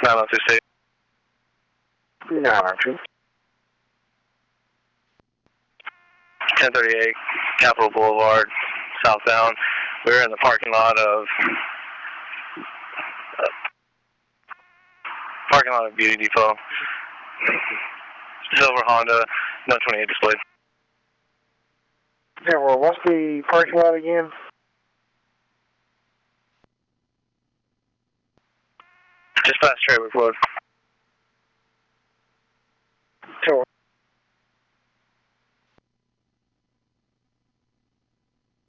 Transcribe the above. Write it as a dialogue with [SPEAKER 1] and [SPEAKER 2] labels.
[SPEAKER 1] 902 State.
[SPEAKER 2] 902.
[SPEAKER 1] 1038 Capitol Boulevard, southbound. We're in the parking lot of Beauty Depot. Silver Honda, no 28 displayed.
[SPEAKER 2] Yeah, well, what's the parking lot again?
[SPEAKER 1] Just past Trayward Road.